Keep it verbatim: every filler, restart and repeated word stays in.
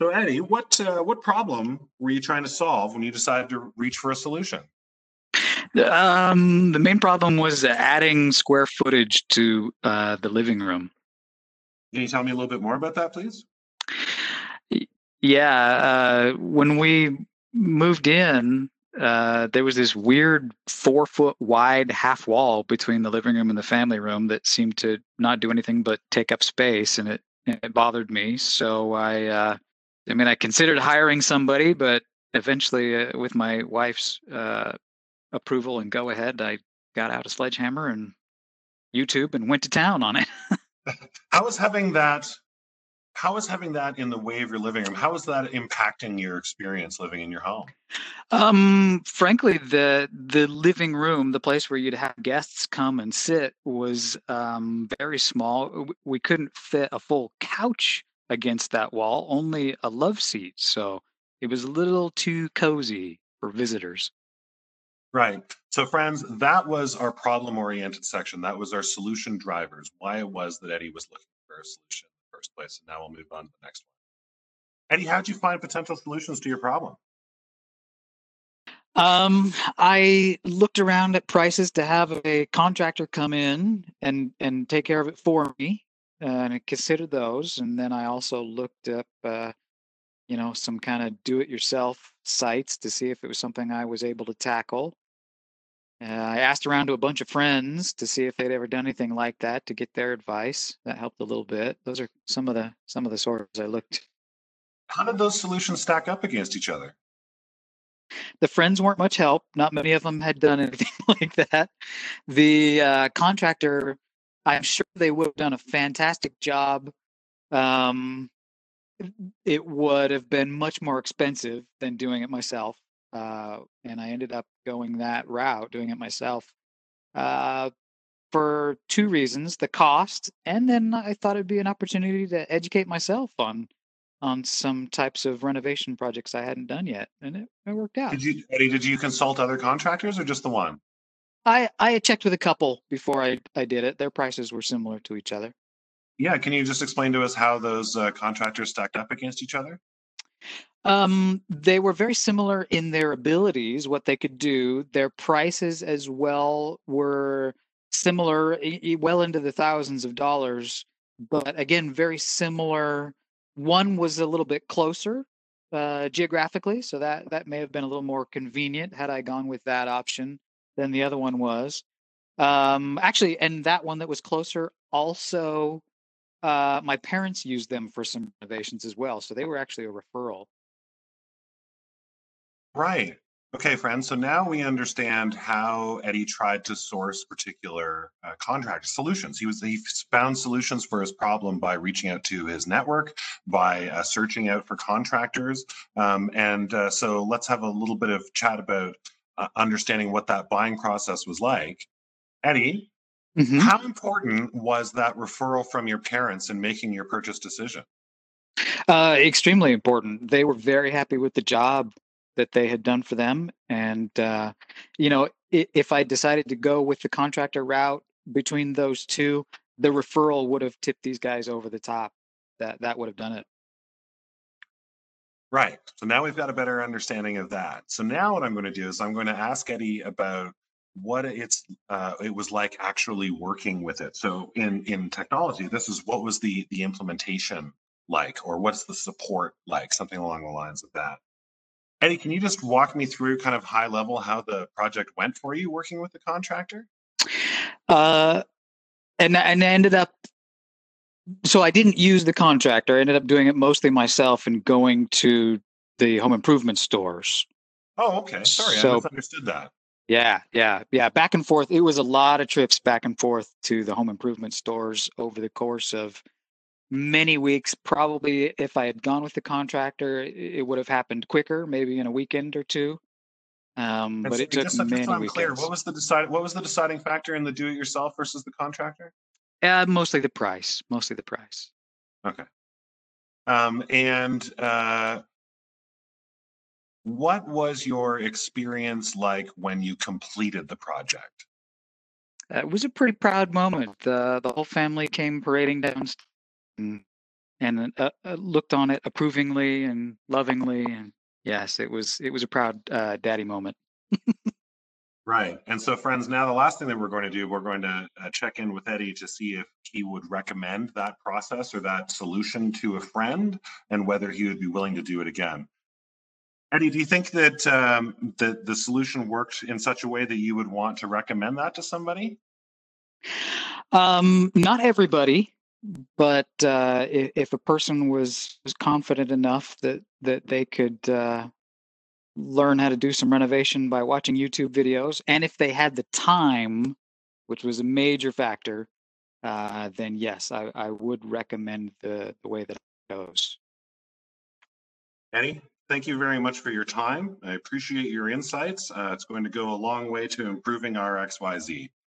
So Eddie, what uh, what problem were you trying to solve when you decided to reach for a solution? Um, the main problem was adding square footage to uh, the living room. Can you tell me a little bit more about that, please? Y- Yeah, uh, when we moved in, uh, there was this weird four foot wide half wall between the living room and the family room that seemed to not do anything but take up space, and it it bothered me. So I, uh, I mean, I considered hiring somebody, but eventually, uh, with my wife's uh, approval and go ahead, I got out a sledgehammer and YouTube and went to town on it. How is having that how is having that in the way of your living room? How is that impacting your experience living in your home? Um, frankly, the the living room, the place where you'd have guests come and sit, was um, very small. W- We couldn't fit a full couch against that wall, only a love seat. So it was a little too cozy for visitors. Right. So friends, that was our problem-oriented section. That was our solution drivers, why it was that Eddie was looking for a solution in the first place. And now we'll move on to the next one. Eddie, how'd you find potential solutions to your problem? Um, I looked around at prices to have a contractor come in and and take care of it for me, uh, and I considered those. And then I also looked up, uh, you know, some kind of do-it-yourself sites to see if it was something I was able to tackle. Uh, I asked around to a bunch of friends to see if they'd ever done anything like that to get their advice. That helped a little bit. Those are some of the some of the sources I looked. How did those solutions stack up against each other? The friends weren't much help. Not many of them had done anything like that. The uh, contractor, I'm sure they would have done a fantastic job. Um, it would have been much more expensive than doing it myself. Uh, and I ended up going that route, doing it myself, uh, for two reasons: the cost, and then I thought it'd be an opportunity to educate myself on on some types of renovation projects I hadn't done yet, and it, it worked out. Did you, Eddie, did you consult other contractors or just the one? I I had checked with a couple before I I did it. Their prices were similar to each other. Yeah, can you just explain to us how those uh, contractors stacked up against each other? Um, they were very similar in their abilities, what they could do. Their prices as well were similar, e- e- well into the thousands of dollars, but again, very similar. One was a little bit closer uh, geographically, so that that may have been a little more convenient had I gone with that option than the other one was. Um, actually, and that one that was closer also, uh, my parents used them for some renovations as well, so they were actually a referral. Right. Okay, friends. So now we understand how Eddie tried to source particular uh, contract solutions. He was he found solutions for his problem by reaching out to his network, by uh, searching out for contractors, um, and uh, so let's have a little bit of chat about uh, understanding what that buying process was like. Eddie, Mhm. how important was that referral from your parents in making your purchase decision? Uh, extremely important. They were very happy with the job that they had done for them, and uh, you know, i- if I decided to go with the contractor route between those two, the referral would have tipped these guys over the top. That that would have done it. Right. So now we've got a better understanding of that. So now what I'm going to do is I'm going to ask Eddie about what it's uh, it was like actually working with it. So in in technology, this is what was the the implementation like, or what's the support like, something along the lines of that. Eddie, can you just walk me through kind of high level how the project went for you working with the contractor? Uh, and and I ended up. So I didn't use the contractor. I ended up doing it mostly myself and going to the home improvement stores. Oh, okay. Sorry, I So misunderstood that. yeah, yeah, yeah. Back and forth. It was a lot of trips back and forth to the home improvement stores over the course of many weeks. Probably if I had gone with the contractor, it, it would have happened quicker, maybe in a weekend or two. Um, And but so it took just so, just so many I'm clear, what weekends. was the decide what was the deciding factor in the do-it-yourself versus the contractor? Uh, mostly the price. Mostly the price. Okay. Um, and uh, what was your experience like when you completed the project? Uh, it was a pretty proud moment. The the whole family came parading down. and uh, uh, looked on it approvingly and lovingly. And yes, it was it was a proud uh, daddy moment. Right. And so, friends, now the last thing that we're going to do, we're going to uh, check in with Eddie to see if he would recommend that process or that solution to a friend and whether he would be willing to do it again. Eddie, do you think that um, that the solution worked in such a way that you would want to recommend that to somebody? Um, not everybody, but uh, if, if a person was was confident enough that that they could uh, learn how to do some renovation by watching YouTube videos, and if they had the time, which was a major factor, uh, then yes, I, I would recommend the the way that it goes. Eddie, thank you very much for your time. I appreciate your insights. Uh, it's going to go a long way to improving our X Y Z.